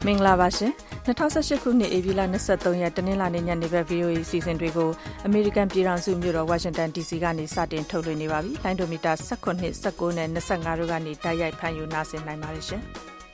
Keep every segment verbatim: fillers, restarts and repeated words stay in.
မင်္ဂလာပါရှင်၂၀၁၈ခုနှစ်ဧပြီလ၂၃ရက်တနင်္လာနေ့ညနေဘက် ဗွီအိုအေ စီစဉ်တွေကိုအမေရိကန်ပြည်ထောင်စုမြို့တော်ဝါရှင်တန် ဒီစီ ကနေစတင်ထုတ်လွှင့်နေပါပြီ။လိုင်းဒိုမီတာ၁၇, ၁၉နဲ့၂၅တို့ကနေတိုက်ရိုက်ဖန်ယူနားဆင်နိုင်ပါတယ်ရှင်။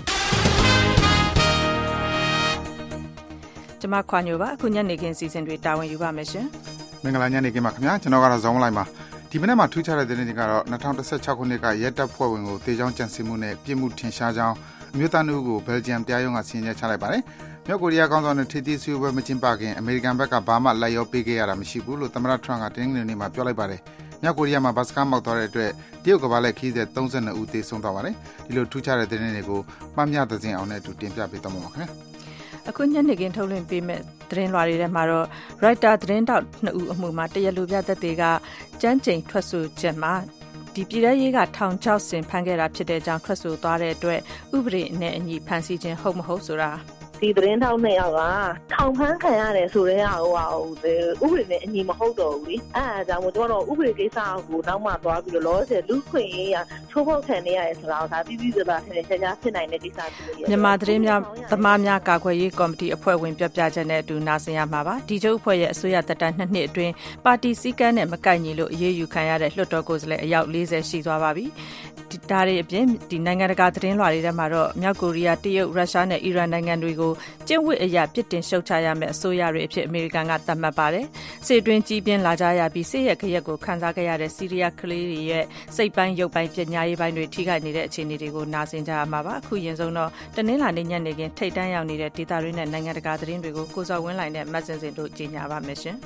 ကျွန်မခွာညိုပါအခုညနေခင်းစီစဉ်တွေတာဝန်ယူပါမယ်ရှင်။မင်္ဂလာညနေခင်းပါခင်ဗျာကျွန်တော်ကတော့ဇောင်းလိုက်ပါဒီမနေ့မှာထူးခြားတဲ့သတင်းတွေကတော့၂၀၁၆ခုနှစ်ကရဲတပ်ဖွဲ့ဝင်ကိုတေချောင်းကြံစည်မှုနဲ့ပြစ်မှုထင်ရှားကြောင်းအမျိုးသားတို့ကိုဘယ်လ်ဂျီယံတရားရုံးကစီရင်ချက်ချလိုက်ပါတယ်။မြောက်ကိုရီးယားခေါင်းဆောင်တဲ့ထိပ်သီးဆွေးနွေးပွဲမကျင်းပခင်အမေရိကန်ဘက်ကဘာမှလိုက်ရောပေးခဲ့ရတာမရှိဘူးလို့သမ္မတထရန့်ကတင်းငွေနေ့မှာပြောလိုက်ပါတယ်။မြောက်ကိုရီးယားမှာဘတ်စကားမောက်သွားတဲ့အတွက်တရုတ်ကမ္ဘာလက်ခီးတဲ့၃၂ဦးသေဆုံးသွားပါတယ်။ဒီလိုထူးခြားတဲ့သတင်းတွေကိုမှတ်မြသစဉ်အောင်နဲ့အတူတင်ပြပေးသွားမှာပါခင်ဗျာ။အခုညနေခင်းထုတ်လွှင့်ပေးမဲ့သတင်းလွှာတွေထဲမှာတော့ Reuters သတင်းတောက်နှစ်ဦးအမှုမှာတရားလိုပြသက်သေကကြမ်းကြိမ်ထွက်ဆိုချက်မှာဒီပြည်ထရေးကထောင်ချောက်ဆင်ဖမ်းခဲ့တာဖြစ်တဲ့အကြောင်းထွက်ဆိုသွားတဲ့အတွက်ဥပဒေနဲ့အညီဖမ်းဆီးခြင်းဟုတ်မဟုတ်ဆိုတာဒီသတင်းထောက်နှစ်ယောက်ကထောင်ဖမ်းခံရတယ်ဆိုတဲ့ဟာဟိုဥပဒေနဲ့အညီမဟုတ်တော့ဘူးလေအဲအဲကြောင့်ကျွန်တော်တို့ဥပဒေကိစ္စကိုနောက်မှသွားပြီးတော့လောဆယ်လူခွင့်ရေးရချိုးဖောက်ခံနေရတယ်ဆိုတာကိုဒါပြီးပြီးစပါဆင်းနေချာချာဖြစ်နိုင်တဲ့ကိစ္စဖြစ်နေတယ်မြန်မာသတင်းများသမားများကာကွယ်ရေးကော်မတီအဖွဲ့ဝင်ပြပြချက်နဲ့အတူနာဆင်ရမှာပါဒီကျုပ်အဖွဲ့ရဲ့အစိုးရတပ်တန်းနှစ်နှစ်အတွင်းပါတီစည်းကမ်းနဲ့မကိုက်ညီလို့အရေးယူခံရတဲ့လွှတ်တော်ကိုယ်စားလှယ်အယောက်၄၀ရှိသွားပါပြီဒါတွေအပြင်ဒီနိုင်ငံတကာသတင်းလွှာတွေထဲမှာတော့မြောက်ကိုရီးယားတရုတ်ရုရှားနဲ့အီရန်နိုင်ငံတွေကိုကျင့်ဝတ်အရာပြစ်တင်ရှုတ်ချရမယ့်အစိုးရတွေအဖြစ်အမေရိကန်ကသတ်မှတ်ပါတယ်။စစ်တွင်းကြီးပြင်းလာကြရပြီးစစ်ရဲ့ခရက်ကိုခံစားခဲ့ရတဲ့စီးရီးယားကလေးတွေရဲ့စိတ်ပိုင်းရုပ်ပိုင်းပညာရေးပိုင်းတွေထိခိုက်နေတဲ့အခြေအနေတွေကိုနားဆင်ကြရမှာပါ။အခုရင်ဆုံးတော့တနင်္လာနေ့ညနေခင်းထိပ်တန်းရောက်နေတဲ့ဒေသတွင်းနဲ့နိုင်ငံတကာသတင်းတွေကိုကိုစော်ဝင်းလှိုင်နဲ့မတ်စင်စင်တို့ကြီးညာပါမယ်ရှင်။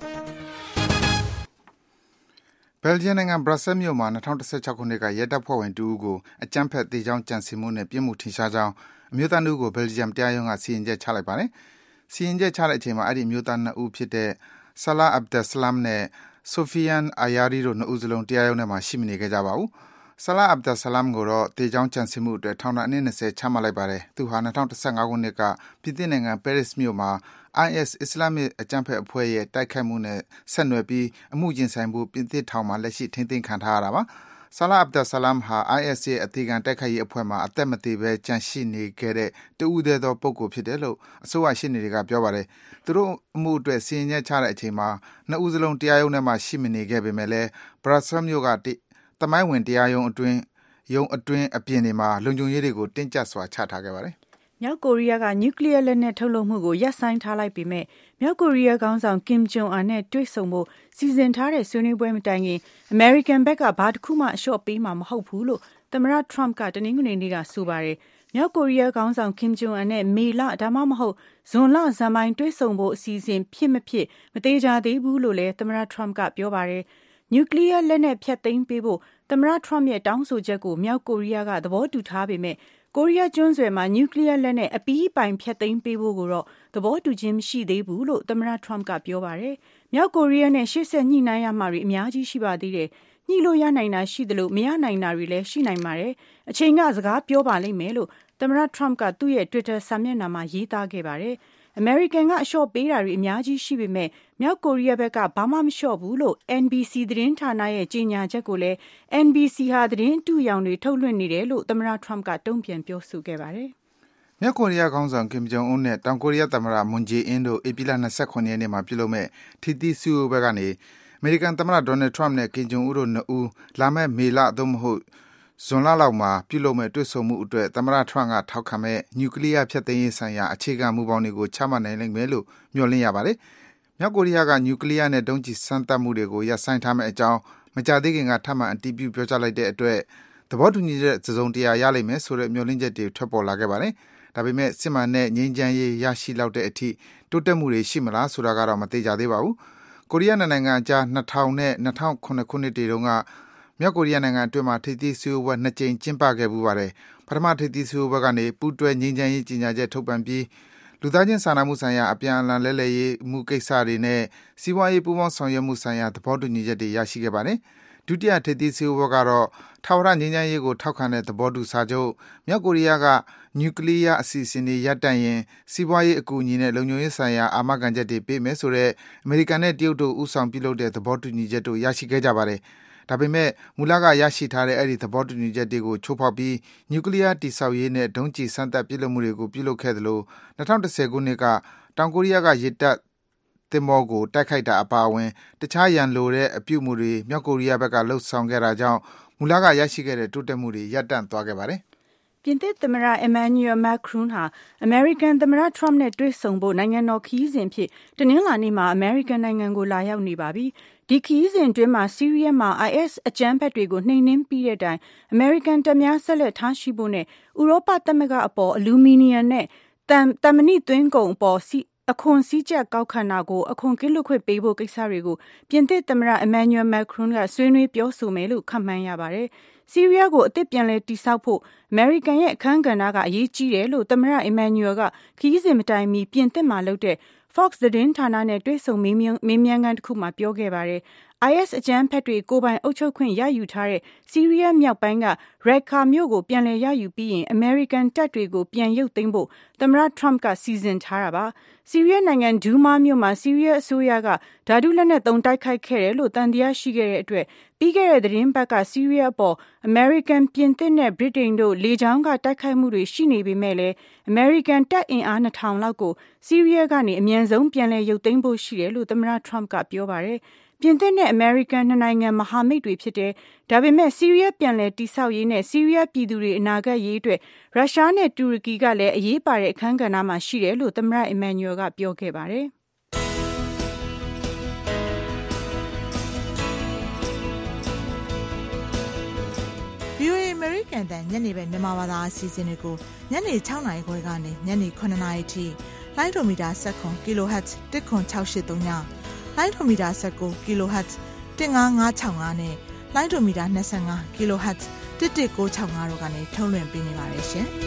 ဘယ်လ်ဂျီယံနိုင်ငံဘရပ်ဆဲမြို့မှာ၂၀၁၆ခုနှစ်ကရဲတပ်ဖွဲ့ဝင်တဦးကိုအကြမ်းဖက်သေကြောင်းကြံစည်မှုနဲ့ပြစ်မှုထင်ရှားကြောင်းအမျိုးသားတို့ကိုဘယ်လ်ဂျီယံတရားရုံးကစီရင်ချက်ချလိုက်ပါတယ်။စီရင်ချက်ချတဲ့အချိန်မှာအဲ့ဒီအမျိုးသားနှစ်ဦးဖြစ်တဲ့ဆလာအဗ်ဒက်ဆလမ်နဲ့ဆိုဖီယန်အာယာရီတို့နှစ်ဦးစလုံးတရားရုံးထဲမှာရှိမနေခဲ့ကြပါဘူး။ဆလာအဗ်ဒက်ဆလမ်ကိုတော့သေကြောင်းကြံစည်မှုအတွက်ထောင်ဒဏ်အနှစ်၂၀ချမှတ်လိုက်ပါတယ်။သူဟာ၂၀၁၅ခုနှစ်ကပြည်သစ်နိုင်ငံပဲရစ်မြို့မှာ အိုင်အက်စ် အစ္စလာမ်အကြမ်းဖက်အဖွဲ့ရဲ့တိုက်ခိုက်မှုနဲ့ဆက်နွယ်ပြီးအမှုရင်ဆိုင်ဖို့ပြည်သစ်ထောင်မှာလက်ရှိထိန်းသိမ်းခံထားရတာပါ။ဆလာအဗ်ဒက်ဆလမ်ဟာ အိုင်အက်စ်ရဲ့အသေးခံတိုက်ခိုက်ရေးအဖွဲ့မှာအသက်မသေဘဲကြန့်ရှိနေခဲ့တဲ့တဦးတည်းသောပုဂ္ဂိုလ်ဖြစ်တယ်လို့အစိုးရရှေ့နေတွေကပြောပါတယ်။သူတို့အမှုအတွက်စီရင်ချက်ချတဲ့အချိန်မှာနှစ်ဦးစလုံးတရားရုံးထဲမှာရှိမနေခဲ့ပေမဲ့လည်းဘရပ်ဆဲမြို့ကသမိုင်းဝင်တရားရုံးအတွင်းရုံးအတွင်းအပြင်တွေမှာလုံခြုံရေးတွေကိုတင်းကျပ်စွာချထားခဲ့ပါတယ်။မြောက်ကိုရီးယားကနျူကလ িয়ার လက်နက်ထုတ်လုပ်မှုကိုရပ်ဆိုင်းထားလိုက်ပေမဲ့မြောက်ကိုရီးယားခေါင်းဆောင်ကင်ဂျုံအွန်နဲ့တွေ့ဆုံဖို့စီစဉ်ထားတဲ့ဆွေးနွေးပွဲမတိုင်ခင်အမေရိကန်ဘက်ကဘာတစ်ခုမှအလျှော့ပေးမှာမဟုတ်ဘူးလို့သမ္မတထရမ့်ကတနင်္ဂနွေနေ့ကဆိုပါတယ်။မြောက်ကိုရီးယားခေါင်းဆောင်ကင်ဂျုံအွန်နဲ့မေလဒါမှမဟုတ်ဇွန်လဇန်ပိုင်းတွေ့ဆုံဖို့အစီအစဉ်ဖြစ်မဖြစ်မသေးကြသေးဘူးလို့လည်းသမ္မတထရမ့်ကပြောပါတယ်။နျူကလ িয়ার လက်နက်ဖျက်သိမ်းပေးဖို့သမ္မတထရမ့်ရဲ့တောင်းဆိုချက်ကိုမြောက်ကိုရီးယားကသဘောတူထားပေမဲ့ကိုရီးယားကျွန်းဆွယ်မှာနျူကလ িয়ার လက်နက်အပီးပိုင်ဖျက်သိမ်းပေးဖို့ကိုတော့သဘောတူခြင်းမရှိသေးဘူးလို့သမ္မတထရမ့်ကပြောပါတယ်။မြောက်ကိုရီးယားနဲ့ရှေ့ဆက်ညှိနှိုင်းရမှာတွေအများကြီးရှိပါသေးတယ်။ညှိလို့ရနိုင်တာရှိသလိုမရနိုင်တာတွေလည်းရှိနိုင်ပါတယ်။အချိန်ကစကားပြောပါလိမ့်မယ်လို့သမ္မတထရမ့်ကသူ့ရဲ့ Twitter စာမျက်နှာမှာရေးသားခဲ့ပါတယ်။အမေရိကန်ကအလျှော့ပေးတာတွေအများကြီးရှိပေမဲ့မြောက်ကိုရီးယားဘက်ကဘာမှမလျှော့ဘူးလို့ အန် ဘီ စီ သတင်းဌာနရဲ့ကြေညာချက်ကိုလည်း အန် ဘီ စီ ဟာသတင်းအတုအယောင်တွေထုတ်လွှင့်နေတယ်လို့သမ္မတထရမ့်ကတုံ့ပြန်ပြောဆိုခဲ့ပါတယ်။မြောက်ကိုရီးယားခေါင်းဆောင်ကင်ဂျုံအွန်းနဲ့တောင်ကိုရီးယားသမ္မတမွန်ဂျေအင်းတို့ဧပြီလ၂၇ရက်နေ့မှာပြုလုပ်မဲ့ထိပ်သီးစည်းဝေးပွဲကနေအမေရိကန်သမ္မတဒေါ်နယ်ထရမ့်နဲ့ကင်ဂျုံအွန်းတို့နှစ်ဦးလာမဲ့မေလသို့မဟုတ်ဇွန်လလောက်မှာပြုလုပ်မဲ့တွေ့ဆုံမှုအတွက်သမ္မတထရမ့်ကထောက်ခံမဲ့နျူကလ িয়ার ဖျက်သိမ်းရေးဆိုင်ရာအခြေခံမူပေါင်းတွေကိုချမှတ်နိုင်လိမ့်မယ်လို့မျှော်လင့်ရပါတယ်။မြောက်ကိုရီးယားကနျူကလ িয়ার နဲ့ဒုံးကျည်စမ်းသပ်မှုတွေကိုရပ်ဆိုင်းထားမယ့်အကြောင်းမကြာသေးခင်ကထပ်မံအတည်ပြုပြောကြားလိုက်တဲ့အတွက်သဘောတူညီတဲ့သစုံတရာရလိမ့်မယ်ဆိုတဲ့မျှော်လင့်ချက်တွေထွက်ပေါ်လာခဲ့ပါတယ်။ဒါပေမဲ့စစ်မှန်တဲ့ငြိမ်းချမ်းရေးရရှိလောက်တဲ့အထိတိုးတက်မှုတွေရှိမလားဆိုတာကတော့မသိကြသေးပါဘူး။ကိုရီးယားနိုင်ငံအကြား၂၀၀၀နဲ့၂၀၀၇ခုနှစ်တည်းတုန်းကမြောက်ကိုရီးယားနိုင်ငံအတွင်းမှာထိပ်သီးစည်းဝေးပွဲနှစ်ကြိမ်ကျင်းပခဲ့ပူးပါတယ်။ပထမထိပ်သီးစည်းဝေးပွဲကနေပူးတွဲငြိမ်းချမ်းရေးကြေညာချက်ထုတ်ပြန်ပြီးလူသားချင်းစာနာမှုဆိုင်ရာအပြန်အလှန်လဲလှယ်ရေးမှုကိစ္စတွေနဲ့စီးပွားရေးပူးပေါင်းဆောင်ရွက်မှုဆိုင်ရာသဘောတူညီချက်တွေရရှိခဲ့ပါတယ်။ဒုတိယထိပ်သီးစည်းဝေးပွဲကတော့ထာဝရငြိမ်းချမ်းရေးကိုထောက်ခံတဲ့သဘောတူစာချုပ်မြောက်ကိုရီးယားကနျူကလ িয়ার အစီအစဉ်တွေရပ်တန့်ရင်စီးပွားရေးအကူအညီနဲ့လုံခြုံရေးဆိုင်ရာအာမခံချက်တွေပေးမယ်ဆိုတဲ့အမေရိကန်နဲ့တရုတ်တို့ဦးဆောင်ပြုလုပ်တဲ့သဘောတူညီချက်တို့ရရှိခဲ့ကြပါတယ်။ဒါပေမဲ့မူလကရရှိထားတဲ့အဲ့ဒီသဘောတူညီချက်တွေကိုချိုးဖောက်ပြီးနျူကလ িয়ার တိဆောက်ရေးနဲ့ဒုံးကျည်စမ်းသပ်ပစ်လွှတ်မှုတွေကိုပြုလုပ်ခဲ့သလို၂၀၁၀ခုနှစ်ကတောင်ကိုရီးယားကရေတပ်သင်္ဘောကိုတိုက်ခိုက်တာအပါအဝင်တခြားရန်လိုတဲ့အပြုအမူတွေမြောက်ကိုရီးယားဘက်ကလှုပ်ဆောင်ခဲ့တာကြောင့်မူလကရရှိခဲ့တဲ့တိုးတက်မှုတွေရပ်တန့်သွားခဲ့ပါတယ်။ပြင်သစ်သမ္မတ Emmanuel Macron ဟာအမေရိကန်သမ္မတ Trump နဲ့တွေ့ဆုံဖို့နိုင်ငံတော်ခရီးစဉ်ဖြစ်တနင်္လာနေ့မှာအမေရိကန်နိုင်ငံကိုလာရောက်နေပါပြီ။ဒီခရီးစဉ်အတွင်းမှာဆီးရီးယားမှာ I S အကြမ်းဖက်တွေကိုနှိမ်နင်းပြီးတဲ့အတိုင်းအမေရိကန်တပ်များဆက်လက်ထားရှိဖို့နဲ့ဥရောပသမဂ္ဂအပေါ်အလူမီနီယံနဲ့တမ်တမဏိသွင်းကုန်အပေါ်စီအခွန်စည်းကြပ်ကောက်ခံတာကိုအခွန်ကင်းလွတ်ခွင့်ပေးဖို့ကိစ္စတွေကိုပြင်သစ်သမ္မတ Emmanuel Macron ကဆွေးနွေးပြောဆိုမယ်လို့ခန့်မှန်းရပါတယ်။ဆီးရီးယားကိုအသစ်ပြန်လည်တည်ဆောက်ဖို့အမေရိကန်ရဲ့အခန်းကဏ္ဍကအရေးကြီးတယ်လို့သမ္မတ Emmanuel ကခရီးစဉ်မတိုင်မီပြင်သစ်မှာလုပ်တဲ့ Fox သတင်းဌာနနဲ့တွေ့ဆုံမေးမြန်းမေးမြန်းခန်းတစ်ခုမှာပြောခဲ့ပါတယ်။ I S အကြမ်းဖက်တွေကိုယ်ပိုင်အုပ်ချုပ်ခွင့်ရယူထားတဲ့ဆီးရီးယားမြောက်ပိုင်းကရက်ခါမြို့ကိုပြန်လည်ရယူပြီးရင်အမေရိကန်တပ်တွေကိုပြန်ရုပ်သိမ်းဖို့သမ္မတ Trump ကစီစဉ်ထားတာပါ။ဆီးရီးယားနိုင်ငံဒူးမားမြို့မှာဆီးရီးယားအစိုးရကဓာတုလက်နက်သုံးတိုက်ခိုက်ခဲ့တယ်လို့တန်တရားရှိခဲ့တဲ့အတွက်ပြီးခဲ့တဲ့သတင်းပတ်ကဆီးရီးယားပေါ်အမေရိကန်ပြင်သစ်နဲ့ဗြိတိန်တို့လေကြောင်းကတိုက်ခိုက်မှုတွေရှိနေပေမဲ့လည်းအမေရိကန်တပ်အင်အားနှစ်ထောင်လောက်ကိုဆီးရီးယားကနေအမြန်ဆုံးပြန်လည်ရုပ်သိမ်းဖို့ရှိတယ်လို့သမ္မတ Trump ကပြောပါတယ်။ပြင်သစ်နဲ့အမေရိကန်နှစ်နိုင်ငံမဟာမိတ်တွေဖြစ်တယ်။ဒါပေမဲ့ဆီးရီးယားပြန်လည်တည်ဆောက်ရေးနဲ့ဆီးရီးယားပြည်သူတွေအနာဂတ်ရေးအတွက်ရုရှားနဲ့တူရကီကလည်းအရေးပါတဲ့အခန်းကဏ္ဍမှာရှိတယ်လို့သမ္မတ Emmanuel ကပြောခဲ့ပါတယ်။ဗွီအိုအေ American တန်ညနေပဲမြန်မာဘာသာအစီအစဉ်တွေကိုညနေ၆နာရီခွဲကနေညနေ၇နာရီထိလိုင်းဒိုမီတာ၁၇ kHz ၁ခွန်၆၈၃ညလိုင်းဒိုမီတာ၁၉ kHz ၁၅၅၆၅နဲ့လိုင်းဒိုမီတာ၂၅ kHz ၁၁၉၆၅တို့ကနေထုတ်လွှင့်ပေးနေပါတယ်ရှင်။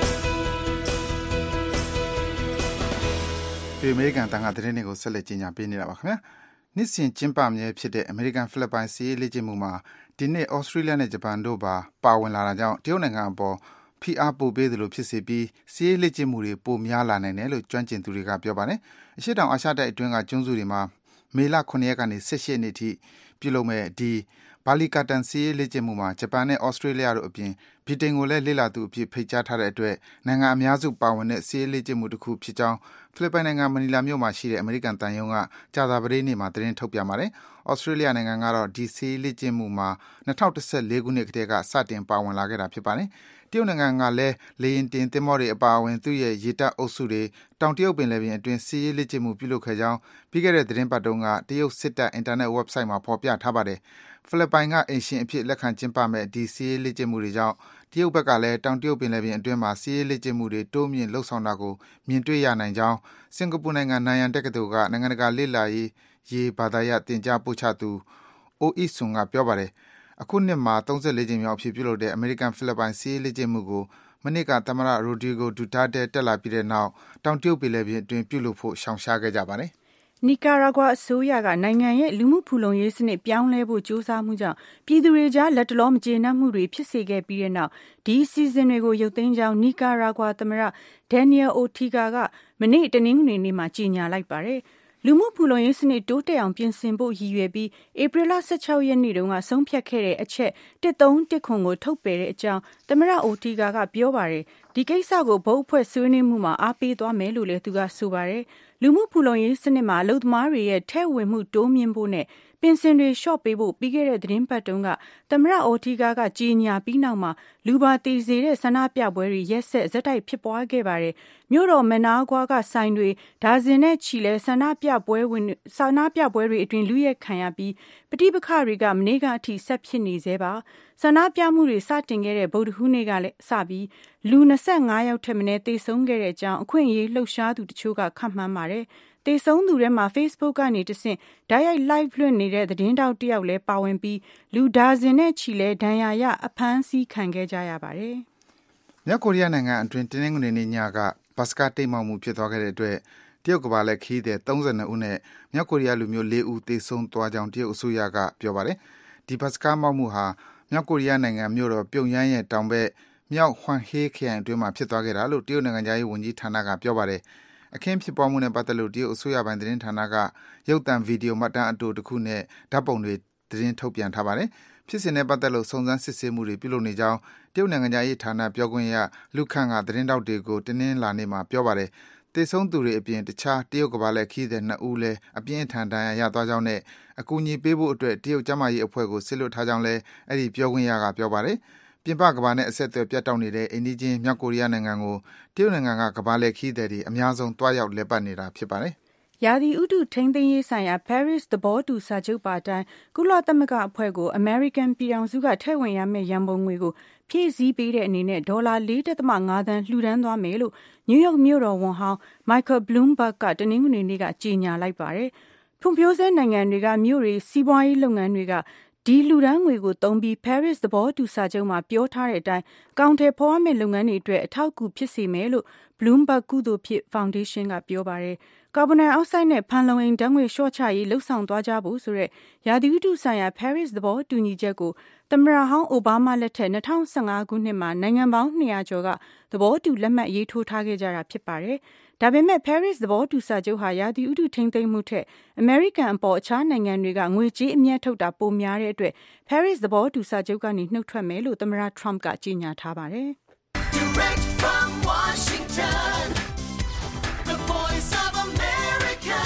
ဒီအမေရိကန်တန်ခါသတင်းတွေကိုဆက်လက်ကြီးညာပေးနေတာပါခင်ဗျာ။နှစ်စဉ်ကျင်းပမြဲဖြစ်တဲ့အမေရိကန်ဖိလစ်ပိုင်စီးရေးလေ့ကျင့်မှုမှာဒီနေ့ဩစတြေးလျနဲ့ဂျပန်တို့ပါပါဝင်လာတာကြောင့်တရုတ်နိုင်ငံအပေါ်ဖိအားပိုပေးသလိုဖြစ်စေပြီးစီးရေးလေ့ကျင့်မှုတွေပိုများလာနိုင်တယ်လို့ကျွမ်းကျင်သူတွေကပြောပါတယ်။အရှေ့တောင်အာရှတိုက်အတွင်းကကျွန်းစုတွေမှာမေလခုနှစ်ရက်ကနေ၁၈ရက်နေ့ထိပြုလုပ်မဲ့ဒီဘာလီကာတန်စီးရေးလေ့ကျင့်မှုမှာဂျပန်နဲ့ဩစတြေးလျတို့အပြင်ဗြိတိန်ကိုလည်းလေ့လာသူအဖြစ်ဖိတ်ကြားထားတဲ့အတွက်နိုင်ငံအများစုပါဝင်တဲ့စီးရေးလေ့ကျင့်မှုတစ်ခုဖြစ်ကြောင်းဖိလစ်ပိုင်နိုင်ငံမနီလာမြို့မှာရှိတဲ့အမေရိကန်တန်ယုံကကြာသပတေးနေ့မှာသတင်းထုတ်ပြန်ပါတယ်။ဩစတြေးလျနိုင်ငံကတော့ဒီစီးရေးလေ့ကျင့်မှုမှာ၂၀၁၄ခုနှစ်ကတည်းကစတင်ပါဝင်လာခဲ့တာဖြစ်ပါတယ်။တရုတ်နိုင်ငံကလည်းလေယာဉ်တင်သင်္ဘောတွေအပါအဝင်သူ့ရဲ့ရေတပ်အုပ်စုတွေတောင်တရုတ်ပင်လယ်ပြင်အတွင်းစီးရေးလေ့ကျင့်မှုပြုလုပ်ခဲ့ကြောင်းပြီးခဲ့တဲ့သတင်းပတ်တုန်းကတရုတ်စစ်တပ်အင်တာနက် website မှာဖော်ပြထားပါတယ်။ဖိလစ်ပိုင်ကအိမ်ရှင်အဖြစ်လက်ခံကျင်းပမဲ့ဒီစီးရေးလေ့ကျင့်မှုတွေကြောင့်တရုတ်ဘက်ကလည်းတောင်တရုတ်ပင်လယ်ပြင်အတွင်းမှာစီးရေးလေ့ကျင့်မှုတွေတိုးမြင့်လှုပ်ဆောင်တာကိုမြင်တွေ့ရနိုင်ကြောင်းစင်ကာပူနိုင်ငံနန်ယန်တက္ကသိုလ်ကနိုင်ငံတကာလေ့လာရေးရေးဘာသာရပ်တင်ကြားပို့ချသူအိုအီဆွန်ကပြောပါတယ်။အခုနှစ်မှာ၃၄ကြိမ်မြောက်အဖြစ်ပြုလုပ်တဲ့အမေရိကန်ဖိလစ်ပိုင်စီးရေးလေ့ကျင့်မှုကိုမနေ့ကသမ္မတရိုဒရီဂိုဒူတာတဲတက်လာပြီးတဲ့နောက်တောင်တရုတ်ပင်လယ်ပြင်အတွင်းပြုလုပ်ဖို့ရှောင်ရှားခဲ့ကြပါတယ်။နီကာရာဂွာအစိုးရကနိုင်ငံရဲ့လူမှုဖူလုံရေးစနစ်ပြောင်းလဲဖို့ကြိုးစားမှုကြောင့်ပြည်သူတွေကြားလက်တလောမကျေနပ်မှုတွေဖြစ်စေခဲ့ပြီးတဲ့နောက်ဒီအစီအစဉ်တွေကိုရုပ်သိမ်းကြောင်းနီကာရာဂွာသမ္မတဒန်နီယယ်အိုတီဂါကမနေ့တနင်္ဂနွေနေ့မှာကြေညာလိုက်ပါတယ်။လူမှုဖူလုံရေးစနစ်တိုးတက်အောင်ပြင်ဆင်ဖို့ရည်ရွယ်ပြီးဧပြီလ၁၆ရက်နေ့တုန်းကဆုံးဖြတ်ခဲ့တဲ့အချက်၁၃၁ခွန်ကိုထုတ်ပယ်တဲ့အကြောင်းသမ္မတအိုတီဂါကပြောပါတယ်။ဒီကိစ္စကိုဘုတ်အဖွဲ့ဆွေးနွေးမှုမှာအားပေးသွားမယ်လို့လည်းသူကဆိုပါတယ်။လူမှုဖူလုံရေးစနစ်မှာအလုပ်သမားတွေရဲ့ထဲ့ဝင်မှုတိုးမြင့်ဖို့နဲ့ပင်စင်တွေလျှော့ပေးဖို့ပြီးခဲ့တဲ့သတင်းပတ်တုန်းကသမ္မတအိုတီဂါကကြေညာပြီးနောက်မှာလူပါတည်စေတဲ့ဆန္ဒပြပွဲတွေရက်ဆက်ဇက်တိုက်ဖြစ်ပွားခဲ့ပါတယ်။မြို့တော်မနာဂွာကဆိုင်တွေဒါဇင်နဲ့ချီလဲဆန္ဒပြပွဲဝင်ဆန္ဒပြပွဲတွေအတွင်းလူရက်ခံရပြီးပဋိပက္ခတွေကမနေ့ကအထိဆက်ဖြစ်နေသေးပါဆန္ဒပြမှုတွေစတင်ခဲ့တဲ့ဗုဒ္ဓဟူးနေ့ကလည်းစပြီးလူ၂၅ယောက်ထက်မနည်းသေဆုံးခဲ့တဲ့အကြောင်းအခွင့်အရေးလှုပ်ရှားသူတချို့ကခန့်မှန်းပါတယ်။သေဆုံးသူထဲမှာ Facebook ကနေတဆင့်ဓာတ်ရိုက် live လွှင့်နေတဲ့သတင်းတောက်တယောက်လည်းပါဝင်ပြီးလူဒါဇင်နဲ့ချီလဲဒဏ်ရာရအဖမ်းဆီးခံခဲ့ကြရပါတယ်။မြောက်ကိုရီးယားနိုင်ငံအတွင်းတင်းနှင်းငွေနေ့ညကဘတ်စကားတိတ်မောက်မှုဖြစ်သွားခဲ့တဲ့အတွက်တရုတ်ကဘာလဲခီးတဲ့၃၂ဦးနဲ့မြောက်ကိုရီးယားလူမျိုး၄ဦးသေဆုံးသွားကြောင်းတရုတ်အစိုးရကပြောပါတယ်။ဒီဘတ်စကားမောက်မှုဟာမြောက်ကိုရီးယားနိုင်ငံမြို့တော်ပြုံယမ်းရဲ့တောင်ဘက်မြောက်ဟွမ်ဟေးခရိုင်အတွင်းမှာဖြစ်သွားခဲ့တာလို့တရုတ်နိုင်ငံသားရေးဝန်ကြီးဌာနကပြောပါတယ်။အခင်းဖြစ်ပွားမှုနဲ့ပတ်သက်လို့တရုတ်အစိုးရပိုင်းသတင်းဌာနကရုပ်သံဗီဒီယိုမှတ်တမ်းအတူတစ်ခုနဲ့ဓာတ်ပုံတွေသတင်းထုတ်ပြန်ထားပါတယ်။ဖြစ်စဉ်နဲ့ပတ်သက်လို့စုံစမ်းစစ်ဆေးမှုတွေပြုလုပ်နေကြောင်းတရုတ်နိုင်ငံသားရေးဌာနပြောခွင့်ရလူခန့်ကသတင်းတောက်တွေကိုတင်းနှင်းလာနေမှာပြောပါတယ်တေဆုံးသူတွေအပြင်တခြားတရုတ်ကဘာလဲခီးတဲ့နှစ်ဦးလည်းအပြင်းထန်ဒဏ်ရာရသွားကြောင်းနဲ့အကူအညီပေးဖို့အတွက်တရုတ်ကျန်းမာရေးအဖွဲ့ကိုဆက်လွတ်ထားကြောင်းလည်းအဲ့ဒီပြောခွင့်ရကပြောပါတယ်ပြင်ပကဘာနဲ့အဆက်အသွယ်ပြတ်တောက်နေတဲ့အိန္ဒိချင်းမြောက်ကိုရီးယားနိုင်ငံကိုတရုတ်နိုင်ငံကကဘာလဲခီးတဲ့တွေအများဆုံးတွားရောက်လည်ပတ်နေတာဖြစ်ပါတယ်ရာသီဥတုထိန်းသိမ်းရေးဆိုင်ရာ Paris သဘောတူစာချုပ်ပါအတိုင်းကုလသမဂ္ဂအဖွဲ့ကို American ပြည်ထောင်စုကထည့်ဝင်ရမယ့်ရန်ပုံငွေကိုဖြည့်ဆည်းပေးတဲ့အနေနဲ့ဒေါ်လာ ၄.၅ သန်းလှူဒန်းသွားမယ်လို့ New York မြို့တော်ဝန်ဟောင်း Michael Bloomberg ကတနင်္ဂနွေနေ့ကကြေညာလိုက်ပါတယ်။ဖွံ့ဖြိုးဆဲနိုင်ငံတွေကမြို့တွေစီးပွားရေးလုပ်ငန်းတွေကဒီလူဒန်းငွေကိုသုံးပြီး Paris သဘောတူစာချုပ်မှာပြောထားတဲ့အတိုင်းကောင်တယ်ဖော်ရမယ့်လုပ်ငန်းတွေအတွက်အထောက်အကူဖြစ်စေမယ်လို့ Bloomberg ကုသိုလ်ဖြစ် Foundation ကပြောပါတယ်။ကာဗွန်ဒိုင်အောက်ဆိုဒ်နဲ့ဖန်လုံအိမ်ဓာတ်ငွေလျှော့ချရေးလှုပ်ဆောင်သွားကြဖို့ဆိုတဲ့ရာသီဥတုဆိုင်ရာ Paris သဘောတူညီချက်ကိုသမ္မတဟောင်းအိုဘားမားလက်ထက်၂၀၁၅ခုနှစ်မှာနိုင်ငံပေါင်း၂၀၀ကျော်ကသဘောတူလက်မှတ်ရေးထိုးထားခဲ့ကြတာဖြစ်ပါတယ်။ဒါပေမဲ့ Paris သဘောတူစာချုပ်ဟာရာသီဥတုထိန်းသိမ်းမှုထက် American အပေါ်အခြားနိုင်ငံတွေကငွေကြေးအမြတ်ထုတ်တာပိုများတဲ့အတွက် Paris သဘောတူစာချုပ်ကနေနှုတ်ထွက်မယ်လို့သမ္မတ Trump ကကြေညာထားပါတယ်။ Direct from Washington, the voice of America,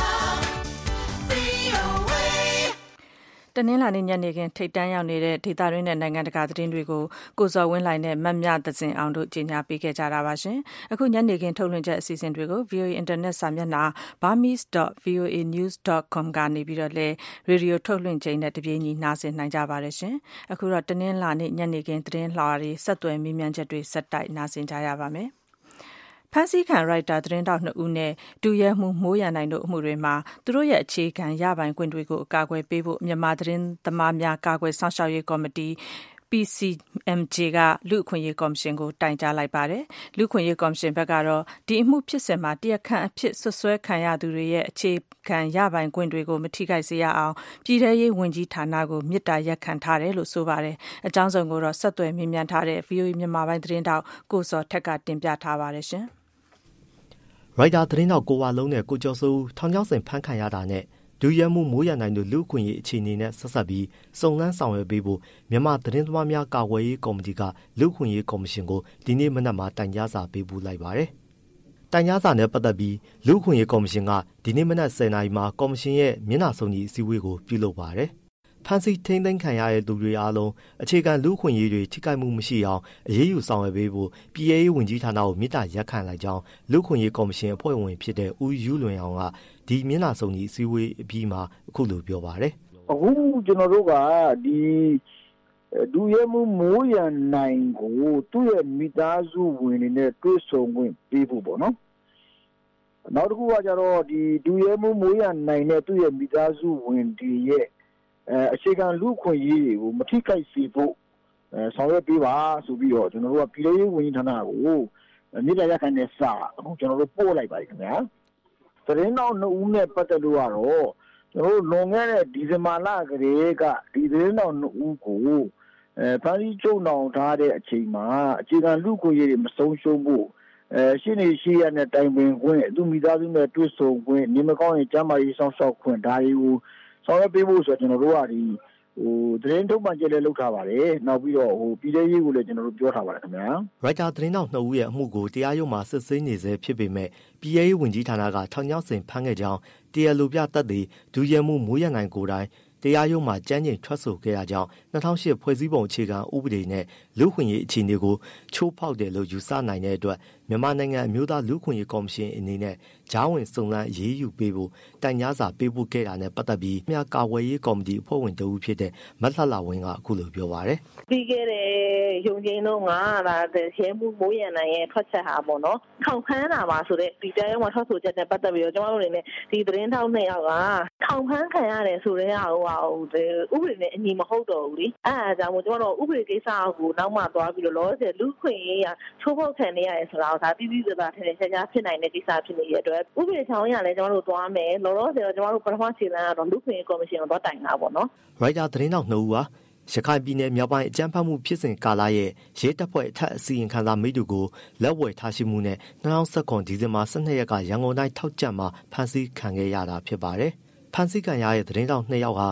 တနင်္လာနေ့ညနေခင်းထိပ်တန်းရောက်နေတဲ့ဒေသတွင်းနဲ့နိုင်ငံတကာသတင်းတွေကိုကိုဇော်ဝင်းလှိုင်နဲ့မတ်မြသဇင်အောင်တို့ကြီးညာပေးခဲ့ကြတာပါရှင်။အခုညနေခင်းထုတ်လွှင့်ချက်အစီအစဉ်တွေကို ဗွီအိုအေ Internet စာမျက်နှာ burmese dot v o a news dot com ကနေပြီးတော့လည်းရေဒီယိုထုတ်လွှင့်ချိန်နဲ့တပြေးညီနားဆင်နိုင်ကြပါတယ်ရှင်။အခုတော့တနင်္လာနေ့ညနေခင်းသတင်းလှော်တွေဆက်သွယ်မေးမြန်းချက်တွေဆက်တိုက်နားဆင်ကြရပါမယ်။ဖန်စီခံရိုက်တာသတင်းတောက်နှစ်ဦးနဲ့ဒူရဲမှုမိုးရန်နိုင်တို့အမှုတွေမှာသူတို့ရဲ့အခြေခံရပိုင်ခွင့်တွေကိုအကာအကွယ်ပေးဖို့မြန်မာသတင်းသမားများကာကွယ်ဆောင်ရှောက်ရေးကော်မတီ P C M J ကလူ့အခွင့်အရေးကော်မရှင်ကိုတိုင်ကြားလိုက်ပါတယ်။လူ့အခွင့်အရေးကော်မရှင်ဘက်ကတော့ဒီအမှုဖြစ်စဉ်မှာတရားခံအဖြစ်ဆွဆွဲခံရသူတွေရဲ့အခြေခံရပိုင်ခွင့်တွေကိုမထိခိုက်စေရအောင်ပြည်ထရေးဝန်ကြီးဌာနကိုမြစ်တာရက်ခံထားတယ်လို့ဆိုပါတယ်။အကြောင်းစုံကိုတော့ဆက်သွယ်မြင်မြန်ထားတဲ့ V O A မြန်မာပိုင်းသတင်းတောက်ကိုစောထက်ကတင်ပြထားပါတယ်ရှင်။ရိုက်တာသတင်းတော့ကိုဝါလုံးနဲ့ကိုကျော်စိုးထောင်ချောင်းစင်ဖမ်းခံရတာနဲ့ဒူရဲမှုမိုးရနိုင်တို့လူ့အခွင့်အရေးအခြေအနေနဲ့ဆက်ဆက်ပြီးစုံစမ်းဆောင်ရွက်ပေးဖို့မြန်မာသတင်းသမားများကာကွယ်ရေးကော်မတီကလူ့အခွင့်အရေးကော်မရှင်ကိုဒီနေ့မနက်မှာတိုင်ကြားစာပေးပို့လိုက်ပါတယ်။တိုင်ကြားစာနဲ့ပတ်သက်ပြီးလူ့အခွင့်အရေးကော်မရှင်ကဒီနေ့မနက်၁၀နာရီမှာကော်မရှင်ရဲ့မျက်နှာစုံညီအစည်းအဝေးကိုပြုလုပ်ပါတယ်။ဖန်စီထိန်းသိမ်းခံရတဲ့သူတွေအားလုံးအခြေခံလူ့အခွင့်အရေးတွေထိခိုက်မှုမရှိအောင်အရေးယူဆောင်ရွက်ပေးဖို့ပြည်ထရေးဝန်ကြီးဌာနကိုမြစ်တာရက်ခံလိုက်ကြောင်းလူ့အခွင့်အရေးကော်မရှင်အဖွဲ့ဝင်ဖြစ်တဲ့ဦးယူလွင်အောင်ကဒီမျက်နှာစုံညီအစည်းအဝေးအပြီးမှာအခုလိုပြောပါတယ်။အခုကျွန်တော်တို့ကဒီဒူရဲမှုမိုးရန်နိုင်ကိုသူ့ရဲ့မိသားစုဝင်တွေနဲ့တွေ့ဆုံခွင့်ပေးဖို့ပေါ့နော်။နောက်တစ်ခုကကြတော့ဒီဒူရဲမှုမိုးရန်နိုင်နဲ့သူ့ရဲ့မိသားစုဝင်တွေရဲ့အဲအခြေခံလူ့ခွင့်ရေးတွေကိုမထိခိုက်စေဖို့အဲဆောင်ရွက်ပေးပါဆိုပြီးတော့ကျွန်တော်တို့ကပြည်ထောင်စုဝန်ကြီးဌာနကိုမြေတားရခိုင်တဲ့စာအခုကျွန်တော်တို့ပို့လိုက်ပါခင်ဗျာသတင်းတော်နှစ်ဦးနဲ့ပတ်သက်လို့ကတော့ကျွန်တော်တို့လွန်ခဲ့တဲ့ဒီဇင်ဘာလကလေးကဒီသတင်းတော်နှစ်ဦးကိုအဲဖန်စီချုပ်နှောင်ထားတဲ့အချိန်မှာအခြေခံလူ့ခွင့်ရေးတွေမဆုံးရှုံးဖို့အဲရှင်းနေရှိရတဲ့တိုင်ပင်ခွင့်သူမိသားစုနဲ့တွေ့ဆုံခွင့်နေမကောင်းရင်ကျန်းမာရေးစောင့်ရှောက်ခွင့်ဒါတွေကိုဆောင်ရွက်ပေးဖို့ဆိုတော့ကျွန်တော်တို့ကဒီဟိုသတင်းထုတ်ပြန်ချက်လည်းလုပ်ထားပါတယ်နောက်ပြီးတော့ဟိုပြည်ထရေးကိုလည်းကျွန်တော်တို့ပြောထားပါတယ်ခင်ဗျာရိုက်တာသတင်းတောက်နှစ်ဦးရဲ့အမှုကိုတရားရုံးမှာစစ်ဆေးနေဆဲဖြစ်ပေမဲ့ပြည်ထရေးဝန်ကြီးဌာနကထောင်ချောင်းစင်ဖမ်းခဲ့ကြောင်းတရားလိုပြတပ်တွေဒူရဲမှုမိုးရနိုင်ကိုယ်တိုင်တရားရုံးမှာကြမ်းကြိမ်ထွက်ဆိုခဲ့ရကြောင်း၂၀၀၈ဖွဲ့စည်းပုံအခြေခံဥပဒေနဲ့လူ့ခွင့်ရေးအခြေအနေကိုချိုးဖောက်တယ်လို့ယူဆနိုင်တဲ့အတွက်မြန်မာနိုင်ငံအမျိုးသားလူ့ခွင့်ရေးကော်မရှင်အနေနဲ့ဂျားဝင်စုံစမ်းရေးယူပေးဖို့တိုင်ကြားစာပေးပို့ခဲ့တာနဲ့ပတ်သက်ပြီးမြန်မာကာကွယ်ရေးကော်မတီအဖွဲ့ဝင်တဦးဖြစ်တဲ့မတ်လှလှဝင်းကအခုလိုပြောပါတယ်။ပြီးခဲ့တဲ့ရုံးချင်းတော့ငါဒါရဲမှုမိုးရန်နိုင်ရဲ့ထွက်ချက်ဟာပေါ့နော်။ထောင်ခန်းတာပါဆိုတဲ့ဒီတရားရုံးမှာထွက်ဆိုချက်နဲ့ပတ်သက်ပြီးတော့ကျွန်တော်တို့အနေနဲ့ဒီသတင်းထောက်နှစ်ယောက်ကထောင်ခန်းခံရတယ်ဆိုတဲ့ဟာဟိုဥပဒေနဲ့အညီမဟုတ်တော့ဘူးလေအဲဒါကြောင့်မို့ကျွန်တော်တို့ဥပဒေကိစ္စကိုနောက်မှသွားပြီးတော့လောဆယ်လူခွင့်ရေးရချိုးဖောက်ခံနေရတယ်ဆိုတာကိုဒါတိတိကျကျထင်ထင်ရှားရှားဖြစ်နိုင်တဲ့ကိစ္စဖြစ်နေတဲ့အတွက်ဥပဒေဆောင်ရလည်းကျွန်တော်တို့သွားမယ်လောလောဆယ်တော့ကျွန်တော်တို့ပထမခြေလှမ်းကတော့လူခွင့်ရေးကော်မရှင်ကိုသွားတိုင်တာပေါ့နော်ရိုက်တာသတင်းတောက်နှစ်ဦးဟာရခိုင်ပြည်နယ်မြောက်ပိုင်းအကြမ်းဖက်မှုဖြစ်စဉ်ကာလရဲ့ရဲတပ်ဖွဲ့အထက်အစီရင်ခံစာမိတူကိုလက်ဝယ်ထားရှိမှုနဲ့၂၀၁၇ဒီဇင်ဘာ၁၂ရက်ကရန်ကုန်တိုင်းထောက်ကျက်မှာဖမ်းဆီးခံခဲ့ရတာဖြစ်ပါတယ်။ဖမ်းဆီးခံရတဲ့သတင်းတောက်နှစ်ယောက်ဟာရ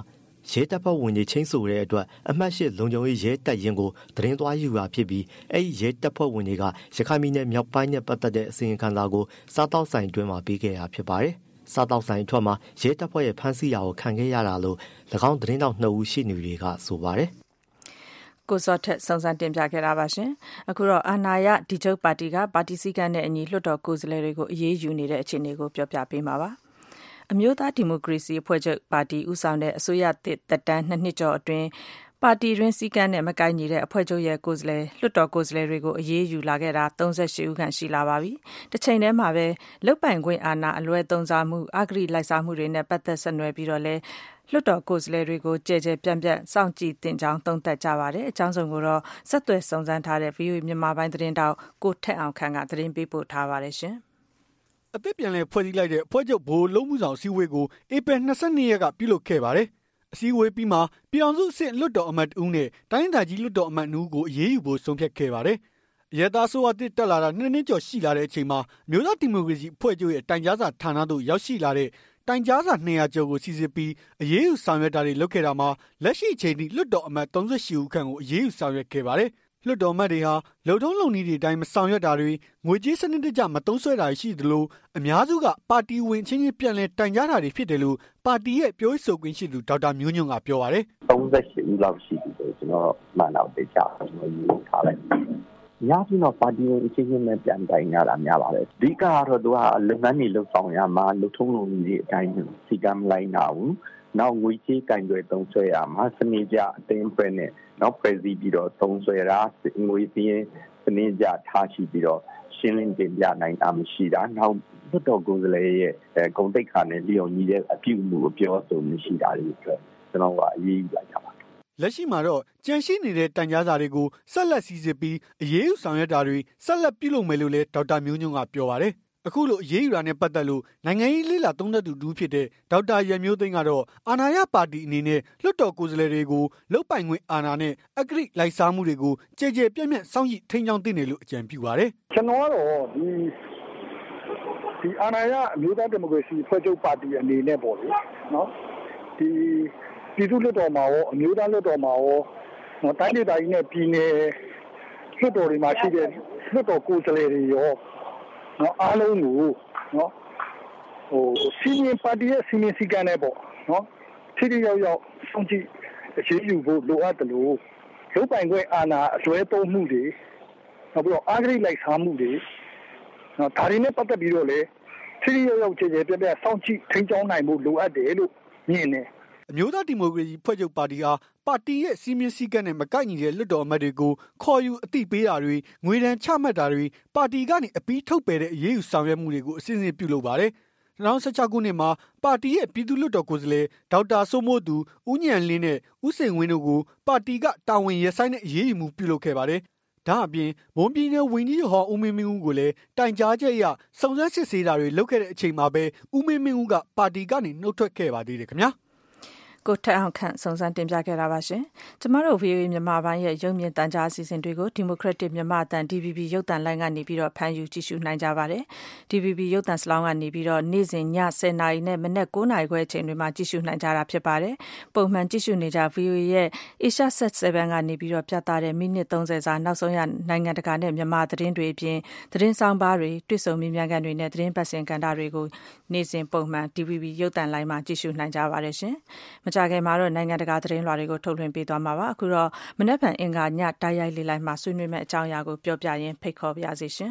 ရဲတပ်ဖွဲ့ဝင်တွေချင်းဆိုတဲ့အတွက်အမှတ်၈လုံခြုံရေးရဲတပ်ရင်းကိုသတင်းသွားယူတာဖြစ်ပြီးအဲ့ဒီရဲတပ်ဖွဲ့ဝင်တွေကရခိုင်ပြည်နယ်မြောက်ပိုင်းနဲ့ပတ်သက်တဲ့အစီရင်ခံစာကိုစားတောက်ဆိုင်တွင်မှာပေးခဲ့တာဖြစ်ပါတယ်။စားတောက်ဆိုင်အထွက်မှာရဲတပ်ဖွဲ့ရဲ့ဖမ်းဆီးရာကိုခံခဲ့ရတာလို့၎င်းသတင်းတောက်နှစ်ဦးရှိနေတွေကဆိုပါတယ်။ကိုစောထက်စုံစမ်းတင်ပြခဲ့တာပါရှင်။အခုတော့အာဏာရဒီချုပ်ပါတီကပါတီစည်းကမ်းနဲ့အညီလွှတ်တော်ကိုယ်စားလှယ်တွေကိုအရေးယူနေတဲ့အခြေအနေကိုပြောပြပေးမှာပါ။အမျိုးသားဒီမိုကရေစီအဖွဲ့ချုပ်ပါတီဦးဆောင်တဲ့အစိုးရသက်တမ်းနှစ်နှစ်ကျော်အတွင်းပါတီတွင်စည်းကမ်းနဲ့မကိုက်ညီတဲ့အဖွဲ့ချုပ်ရဲ့ကိုယ်စားလှယ်လွှတ်တော်ကိုယ်စားလှယ်တွေကိုအရေးယူလာခဲ့တာ၃၈ဦးခန့်ရှိလာပါပြီ။တစ်ချိန်တည်းမှာပဲလုတ်ပိုင်ခွင့်အာဏာအလွဲသုံးစားမှုအဂတိလိုက်စားမှုတွေနဲ့ပတ်သက်ဆက်နွယ်ပြီးတော့လဲလွှတ်တော်ကိုယ်စားလှယ်တွေကိုကြဲကြဲပြန့်ပြန့်စောင့်ကြည့်တင်ကြောင်းသုံးသပ်ကြပါတယ်။အကြောင်းစုံကိုတော့ဆက်သွယ်စုံစမ်းထားတဲ့ ဗွီအိုအေ မြန်မာပိုင်းသတင်းတောက်ကိုထက်အောင်ခန့်ကသတင်းပေးပို့ထားပါတယ်ရှင်။အသစ်ပြန်လည်ဖွဲ့စည်းလိုက်တဲ့အဖွဲ့ချုပ်ဗဟိုလုံးမှုဆောင်အစည်းအဝေးကိုဧပြီ၂၂ရက်ကပြုလုပ်ခဲ့ပါတယ်။အစည်းအဝေးပြီးမှပြည်အောင်စုအဆင့်လွှတ်တော်အမတ်ဦးနဲ့တိုင်းဒေသကြီးလွှတ်တော်အမတ်ဦးကိုအရေးယူဖို့ဆုံးဖြတ်ခဲ့ပါတယ်။ရဲသားဆိုအသစ်တက်လာတာနှစ်နှစ်ကျော်ရှိလာတဲ့အချိန်မှာမြို့သားဒီမိုကရေစီအဖွဲ့ချုပ်ရဲ့တိုင်ကြားစာဌာနသို့ရောက်ရှိလာတဲ့တိုင်ကြားစာ၂၀၀ကျော်ကိုစီစစ်ပြီးအရေးယူဆောင်ရွက်တာတွေလုပ်ခဲ့တာမှာလက်ရှိအချိန်ထိလွှတ်တော်အမတ်၃၈ဦးခန့်ကိုအရေးယူဆောင်ရွက်ခဲ့ပါတယ်။လွှတ်တော်အမတ်တွေဟာလုံထုံးလုံနည်းတွေအတိုင်းမဆောင်ရွက်တာတွေငွေကြေးစနစ်တကျမသုံးစွဲတာရှိသလိုအများစုကပါတီဝင်ချင်းချင်းပြန်လည်တိုင်ကြားတာတွေဖြစ်တယ်လို့ပါတီရဲ့ပြောရေးဆိုခွင့်ရှိသူဒေါက်တာမျိုးညွန့်ကပြောပါတယ်။၃၈ဦးလောက်ရှိပြီဆိုကျွန်တော်မှန်တော့သိကြကျွန်တော်ယူထားလိုက်။များပြီးတော့ပါတီဝင်ချင်းချင်းနဲ့ပြန်တိုင်ရတာများပါတယ်။ဒီကတော့သူကလုပ်ငန်းတွေလုပ်ဆောင်ရမှာလုံထုံးလုံနည်းတွေအတိုင်းစီကံမလိုက်နာဘူး။နောက်ငွေကြေးကင်တွေသုံးစွဲရမှာစနစ်ကြအသိမ်းဖွဲ့နဲ့နောက်ဖွဲ့စည်းပြီးတော့သုံးစွဲတာငွေစည်းစနစ်ကြထားရှိပြီးတော့ရှင်းလင်းတင်ပြနိုင်တာမရှိတာနောက်လွှတ်တော်ကိုယ်စားလှယ်ရဲ့ဂုဏ်သိက္ခာနဲ့လျော်ညီတဲ့အပြုအမူအပြောဆိုမရှိတာတွေအတွက်ကျွန်တော်ကအရေးယူလိုက်တာပါလက်ရှိမှာတော့ကြန့်ရှိနေတဲ့တိုင်ကြားစာတွေကိုဆက်လက်စီစစ်ပြီးအရေးယူဆောင်ရွက်တာတွေဆက်လက်ပြုလုပ်မယ်လို့လည်းဒေါက်တာမျိုးညွန့်ကပြောပါတယ်အခုလိုအရေးယူတာနဲ့ပတ်သက်လို့နိုင်ငံရေးလေ့လာသုံးသပ်သူတူဖြစ်တဲ့ဒေါက်တာရန်မျိုးသိန်းကတော့အာဏာရပါတီအနေနဲ့လွှတ်တော်ကိုယ်စားလှယ်တွေကိုလုတ်ပိုင်ခွင့်အာဏာနဲ့အဂတိလိုက်စားမှုတွေကိုကြဲကြဲပြန့်ပြန့်စောင့်ကြည့်ထိန်းချောင်းသိနေလို့အကြံပြုပါတယ်ကျွန်တော်ကတော့ဒီဒီအာဏာရအမျိုးသားဒီမိုကရေစီအဖွဲ့ချုပ်ပါတီအနေနဲ့ပေါ့လေနော်ဒီပြည်သူ့လွှတ်တော်မှာရောအမျိုးသားလွှတ်တော်မှာရောနော်တိုင်းဒေသကြီးနဲ့ပြည်နယ်လွှတ်တော်တွေမှာရှိတဲ့လွှတ်တော်ကိုယ်စားလှယ်တွေရောနော်အားလုံးကိုနော်ဟိုစီမင်းပါတီရဲ့စီမင်းစည်းကမ်းနဲ့ပေါ့နော်ထိထိရောက်ရောက်စောင့်ကြည့်အရေးယူဖို့လိုအပ်တယ်လို့ရုပ်ပိုင်ခွင့်အာဏာအလွဲသုံးမှုတွေနောက်ပြီးတော့အာဂရိလိုက်စားမှုတွေနော်ဒါတွေနဲ့ပတ်သက်ပြီးတော့လေထိထိရောက်ရောက်ကြည်ကြဲပြပြစောင့်ကြည့်ထိန်းကျောင်းနိုင်ဖို့လိုအပ်တယ်လို့မြင်တယ်အမျိုးသားဒီမိုကရေစီဖွဲ့ချုပ်ပါတီဟာပါတီရဲ့စီမင်းစည်းကမ်းနဲ့မကိုက်ညီတဲ့လွှတ်တော်အမတ်တွေကိုခေါ်ယူအသိပေးတာတွေငွေဒဏ်ချမှတ်တာတွေပါတီကနေအပြီးထုတ်ပယ်တဲ့အရေးယူဆောင်ရွက်မှုတွေကိုအစဉ်အဆက်ပြုလုပ်ပါတယ်။၂၀၁၆ခုနှစ်မှာပါတီရဲ့ပြည်သူ့လွှတ်တော်ကိုယ်စားလှယ်ဒေါက်တာစိုးမိုးသူဦးညံလင်းနဲ့ဦးစိန်ဝင်းတို့ကိုပါတီကတာဝန်ရဆိုင်တဲ့အရေးယူမှုပြုလုပ်ခဲ့ပါတယ်။ဒါအပြင်မွန်ပြည်နယ်ဝန်ကြီးဟောင်းဦးမင်းမင်းဦးကိုလည်းတိုင်ကြားချက်အရစုံစမ်းစစ်ဆေးတာတွေလုပ်ခဲ့တဲ့အချိန်မှာပဲဦးမင်းမင်းဦးကပါတီကနေနှုတ်ထွက်ခဲ့ပါသေးတယ်ခင်ဗျာ။ကိုထက်အောင်ခန့်စုံစမ်းတင်ပြခဲ့တာပါရှင်။ကျမတို့ ဗွီအိုအေ မြန်မာပိုင်းရဲ့ရုပ်မြင်သံကြားအစီအစဉ်တွေကို Democratic မြန်မာအသံ D V B ရုပ်သံလိုင်းကနေပြီးတော့ဖမ်းယူကြည့်ရှုနိုင်ကြပါတယ်။ D V B ရုပ်သံစလောင်းကနေပြီးတော့နေ့စဉ်ည၁၀နာရီနဲ့မနက်၉နာရီခွဲအချိန်တွေမှာကြည့်ရှုနိုင်ကြတာဖြစ်ပါတယ်။ပုံမှန်ကြည့်ရှုနေကြ ဗွီအိုအေ ရဲ့ Asia Set 7ကနေပြီးတော့ပြသတဲ့မိနစ်၃၀စာနောက်ဆုံးရနိုင်ငံတကာနဲ့မြန်မာသတင်းတွေအပြင်သတင်းဆောင်ပါတွေတွေ့ဆုံမြင်မြန်ကန်တွေနဲ့သတင်းပတ်စင်ကန်တာတွေကိုနေ့စဉ်ပုံမှန် D V B ရုပ်သံလိုင်းမှာကြည့်ရှုနိုင်ကြပါတယ်ရှင်။မကြခင်မှာတော့နိုင်ငံတကာသတင်းလွှာတွေကိုထုတ်လွှင့်ပေးသွားမှာပါအခုတော့မနက်ဖြန်အင်္ဂါညတိုက်ရိုက်လေးလိုက်မှာဆွေးနွေးမယ့်အကြောင်းအရာကိုပြောပြရင်းဖိတ်ခေါ်ပါရစေရှင်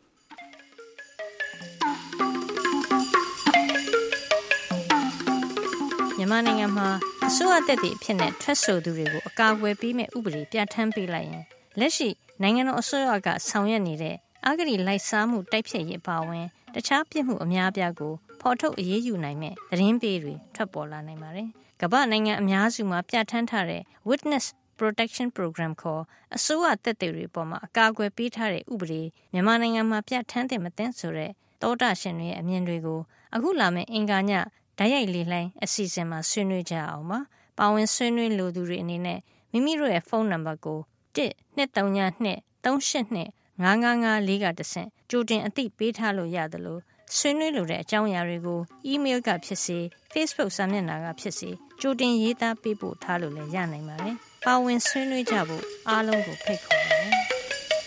မြန်မာနိုင်ငံမှာအစိုးရတပ်တွေအဖြစ်နဲ့ထွက်ဆိုသူတွေကိုအကာအကွယ်ပေးမဲ့ဥပဒေပြဋ္ဌာန်းပေးလိုက်ရင်လက်ရှိနိုင်ငံတော်အစိုးရကဆောင်ရွက်နေတဲ့အဂတိလိုက်စားမှုတိုက်ဖျက်ရေးပါဝင်တခြားပြစ်မှုအများအပြားကိုဖော်ထုတ်အရေးယူနိုင်မဲ့သတင်းပေးတွေထွက်ပေါ်လာနိုင်ပါတယ်ကမ္ဘာနိုင်ငံအများစုမှာပြဋ္ဌာန်းထားတဲ့ Witness Protection Program ခေါ်အစိုးရတပ်တွေပေါ်မှာအကာအကွယ်ပေးထားတဲ့ဥပဒေမြန်မာနိုင်ငံမှာပြဋ္ဌာန်းတဲ့မသိဆိုတဲ့တောတာရှင်တွေရဲ့အမြင်တွေကိုအခုလာမယ့်အင်္ဂါညဓာတ်ရိုက်လေးလှိုင်းအစီအစဉ်မှာဆွေးနွေးကြအောင်ပါ။ပါဝင်ဆွေးနွေးလိုသူတွေအနေနဲ့မိမိတို့ရဲ့ဖုန်းနံပါတ်ကိုone two three two three eight two၅၅၅၄ကတဆင့်ကြိုတင်အသိပေးထားလို့ရတယ်လို့ဆွေးနွေးလိုတဲ့အကြောင်းအရာတွေကို email ကဖြစ်စေ Facebook စာမျက်နှာကဖြစ်စေကြိုတင်ရေးသားပေးပို့ထားလို့လည်းရနိုင်ပါတယ်။ပါဝင်ဆွေးနွေးကြဖို့အားလုံးကိုဖိတ်ခေါ်ပါတယ်။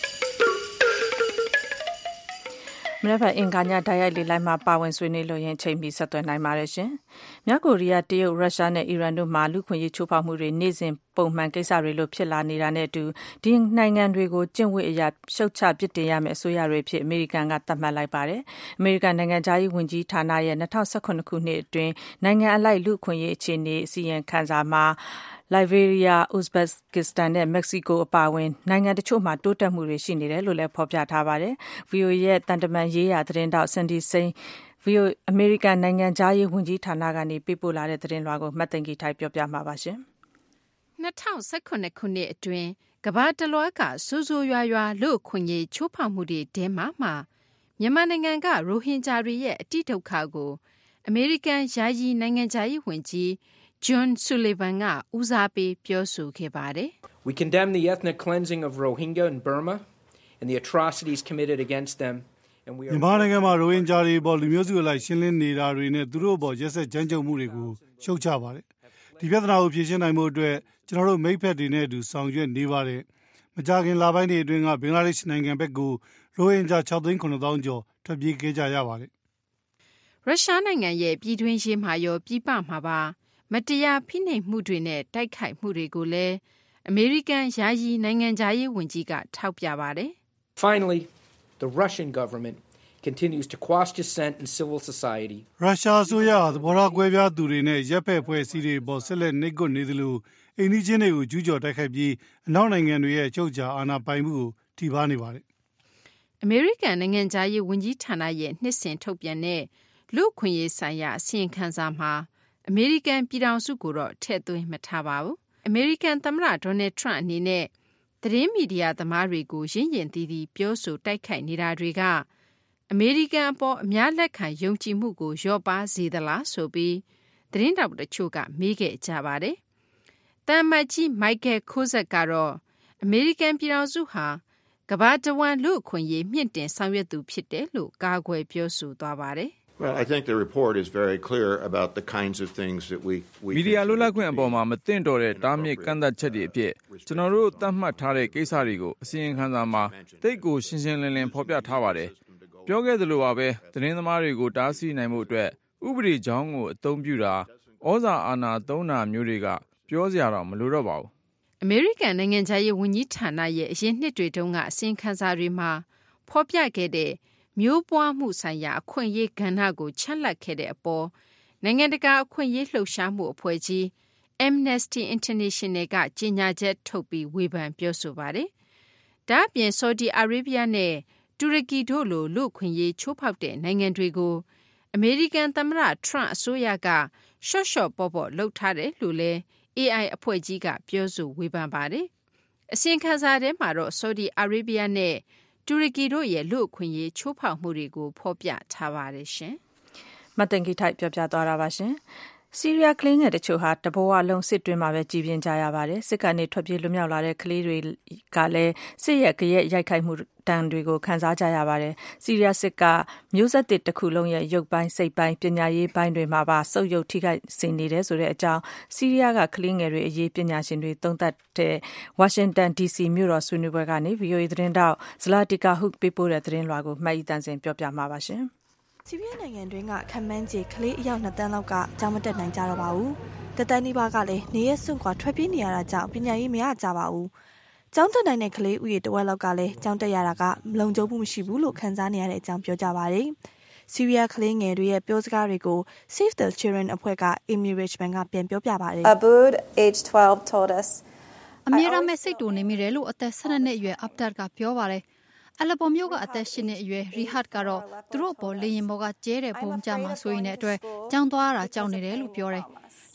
မနေ့ကအင်္ဂါညတိုက်ရိုက်လေးလိုက်မှာပါဝင်ဆွေးနွေးလို့ရင်ချိန်ပြီးဆက်သွယ်နိုင်ပါတယ်ရှင်။မြောက်ကိုရီးယားတရုတ်ရုရှားနဲ့အီရန်တို့မှလူခွင့်ရေးချိုးဖောက်မှုတွေနေ့စဉ်ပုံမှန်ကိစ္စတွေလို့ဖြစ်လာနေတာနဲ့အတူဒီနိုင်ငံတွေကိုကျင့်ဝတ်အရာရှုတ်ချပစ်တင်ရမယ့်အစိုးရတွေဖြစ်အမေရိကန်ကသတ်မှတ်လိုက်ပါတယ်။အမေရိကန်နိုင်ငံသားရေးဝန်ကြီးဌာနရဲ့၂၀၁၇ခုနှစ်အတွင်းနိုင်ငံအလိုက်လူခွင့်ရေးအခြေအနေအစီရင်ခံစာမှာလိုက်ဘေးရီးယား၊ဥဇဘက်ကစ္စတန်နဲ့မက္ကဆီကိုအပါအဝင်နိုင်ငံတချို့မှာတိုးတက်မှုတွေရှိနေတယ်လို့လည်းဖော်ပြထားပါတယ်။ ဗွီအိုအေရဲ့တန်တမန်ရေးရာသတင်းတောက်စင်ဒီစိန် ဗွီအိုအေအမေရိကန်နိုင်ငံသားရေးဝန်ကြီးဌာနကနေပေးပို့လာတဲ့သတင်းလွှာကိုမတ်သိင်္ဂီထိုက်ပြောပြမှာပါရှင်။၂၀၁၇ခုနှစ်အတွင်းကမ္ဘာတလွှားကဆိုးဆိုးရွားရွားလူ့အခွင့်အရေးချိုးဖောက်မှုတွေထဲမှာမှမြန်မာနိုင်ငံကရိုဟင်ဂျာတွေရဲ့အတိဒုက္ခကိုအမေရိကန်ယာယီနိုင်ငံခြားရေးဝန်ကြီးJohn Sullivan ကဦးစားပေးပြောဆိုခဲ့ပါတယ်။ We condemn the ethnic cleansing of Rohingya in Burma and the atrocities committed against them. မြန်မာနိုင်ငံမှာရိုဟင်ဂျာတွေပေါ်လူမျိုးစုအလိုက်ရှင်းလင်းနေတာတွေနဲ့သူတို့ပေါ်ရက်စက်ကြမ်းကြုတ်မှုတွေကိုရှုတ်ချပါတယ်။ဒီပြဿနာကိုဖြေရှင်းနိုင်ဖို့အတွက်ကျွန်တော်တို့မိတ်ဖက်တွေနဲ့အတူဆောင်ရွက်နေပါတယ်။မကြာခင်လပိုင်းတွေအတွင်းကဘင်္ဂလားဒေ့ရှ်နိုင်ငံဘက်ကိုရိုဟင်ဂျာ၆သိန်းခုနှစ်သောင်းကျော်ထွက်ပြေးခဲ့ကြရပါတယ်။ရုရှားနိုင်ငံရဲ့ပြည်တွင်းရေးမှာရောပြည်ပမှာပါမတရားဖိနှိပ်မှုတွေနဲ့တိုက်ခိုက်မှုတွေကိုလည်းအမေရိကန်ယာယီနိုင်ငံခြားရေးဝန်ကြီးကထောက်ပြပါတယ်။ Finally, the Russian government continues to quash dissent in civil society. ရုရှားအစိုးရသဘောထားကွဲပြားသူတွေနဲ့ရပ်ဖက်ဖွဲ့စည်းတွေပေါ်ဆက်လက်နှိပ်ကွပ်နေသလိုအိမ်နီးချင်းတွေကိုကျူးကျော်တိုက်ခိုက်ပြီးအနောက်နိုင်ငံတွေရဲ့အချုပ်အခြာအာဏာပိုင်မှုကိုထိပါနေပါတယ်။အမေရိကန်နိုင်ငံခြားရေးဝန်ကြီးဌာနရဲ့နှစ်စဉ်ထုတ်ပြန်တဲ့လူ့အခွင့်အရေးဆိုင်ရာအစီရင်ခံစာမှာအမေရိကန်ပြည်ထောင်စုကိုတော့ထည့်သွင်းမထားပါဘူး။အမေရိကန်သမ္မတဒေါ်နယ်ထရန့်အနေနဲ့သတင်းမီဒီယာသမားတွေကိုရင့်ရင်သီးသီးပြောဆိုတိုက်ခိုက်နေတာတွေကအမေရိကန်အပေါ်အများလက်ခံယုံကြည်မှုကိုလျော့ပါစေသလားဆိုပြီးသတင်းတောက်တချို့ကမေးခဲ့ကြပါတယ်။တမ်မတ်ကြီးမိုက်ကယ်ခိုးဇက်ကတော့အမေရိကန်ပြည်ထောင်စုဟာကမ္ဘာတဝန်းလူ့အခွင့်အရေးမြင့်တင်ဆောင်ရွက်သူဖြစ်တယ်လို့ကာကွယ်ပြောဆိုသွားပါတယ်။ Well, I think the report is very clear about the kinds of things that we we မီဒီယာလွတ်လပ်ခွင့်အပေါ်မှာမသင့်တော်တဲ့တားမြစ်ကန့်သတ်ချက်တွေအဖြစ်ကျွန်တော်တို့သတ်မှတ်ထားတဲ့ကိစ္စတွေကိုအစီရင်ခံစာမှာတိတ်ကိုရှင်းရှင်းလင်းလင်းဖော်ပြထားပါတယ်။ပြောခဲ့သလိုပါပဲသတင်းသမားတွေကိုတားဆီးနိုင်မှုအတွက်ဥပဒေကြောင်းကိုအသုံးပြုတာဩဇာအာဏာသုံးတာမျိုးတွေကပြောစရာတော့မလိုတော့ပါဘူး။အမေရိကန်နိုင်ငံခြားရေးဝန်ကြီးဌာနရဲ့အရင်နှစ်တွေတုန်းကအစီရင်ခံစာတွေမှာဖော်ပြခဲ့တဲ့မျိုးပွားမှုဆိုင်ရာအခွင့်အရေးကဏ္ဍကိုချက်လက်ခဲ့တဲ့အပေါ်နိုင်ငံတကာအခွင့်အရေးလှုပ်ရှားမှုအဖွဲ့ကြီး Amnesty International ကကြေညာချက်ထုတ်ပြီးဝေဖန်ပြောဆိုပါတယ်။ဒါ့အပြင်ဆော်ဒီအာရေဗျနဲ့တူရကီတို့လိုလူ့အခွင့်အရေးချိုးဖောက်တဲ့နိုင်ငံတွေကိုအမေရိကန်သမ္မတထရန့်အစိုးရကရှော့ရှော့ပေါ့ပေါ့လှုပ်ထားတယ်လို့လည်း အေအိုင် အဖွဲ့ကြီးကပြောဆိုဝေဖန်ပါတယ်။အစီရင်ခံစာထဲမှာတော့ဆော်ဒီအာရေဗျနဲ့တူရကီတို့ရဲ့လူ့အခွင့်အရေးချိုးဖောက်မှုတွေကိုဖော်ပြထားပါတယ်ရှင်။မတ်တင်ဂီထိုက်ပြောပြသွားတာပါရှင်။ဆီးရီးယားကလေးငယ်တချို့ဟာတဘဝလုံးစစ်တွင်းမှာပဲကြည်ပြင်းကြရပါတယ်။စစ်ကနေထွက်ပြေးလွတ်မြောက်လာတဲ့ကလေးတွေကလည်းစစ်ရဲ့ကြရက်ရိုက်ခိုက်မှုတန်တွေကိုခံစားကြရပါတယ်။ဆီးရီးယားစစ်ကမျိုးဆက်တစ်တစ်ခုလုံးရဲ့ရုပ်ပိုင်းစိတ်ပိုင်းပညာရေးပိုင်းတွေမှာပါစုပ်ယုပ်ထိခိုက်စေနေတယ်ဆိုတဲ့အကြောင်းဆီးရီးယားကကလေးငယ်တွေအရေးပညာရှင်တွေသုံးသပ်တဲ့ဝါရှင်တန် ဒီ စီ မြို့တော်ဆွေးနွေးပွဲကနေ ဗီအိုအေ သတင်းတောက်ဇလာတီကာဟုတ်ပေးပို့တဲ့သတင်းလွှာကိုမှတ်ဤတန်စင်ပြောပြမှာပါရှင်။ဆီးရီးယားနိုင်ငံတွင်းကခံမှန်းခြေကလေးအယောက်နှစ်သန်းလောက်ကကြောင်းမတက်နိုင်ကြတော့ပါဘူး။တသန်းနီးပါးကလည်းနေရစွန့်ခွာထွက်ပြေးနေရတာကြောင့်ပညာရေးမရကြပါဘူး။ကျောင်းတက်နိုင်တဲ့ကလေးဥယေတဝက်လောက်ကလည်းကျောင်းတက်ရတာကမလုံခြုံမှုမရှိဘူးလို့ခံစားနေရတဲ့အကြောင်းပြောကြပါတယ်။ဆီးရီးယားကလေးငယ်တွေရဲ့ပြောစကားတွေကို Save the Children အဖွဲ့က Amy Richman ကပြန်ပြောပြပါတယ်။ Aboud age twelve told us အမြဲတမ်းစိတ်တူနေမိတယ်လို့အသက်ဆယ်နှစ်နှစ်အရွယ် Abdar ကပြောပါတယ်။အလပေါ်မြို့ကအသက်၈နှစ်အရွယ် Rihat ကတော့သူတို့အပေါ်လေရင်ပေါ်ကကျဲတဲ့ဘုံကြမှာဆိုရင်တဲ့အတွက်ကြောင်းသွားတာကြောက်နေတယ်လို့ပြောတယ်။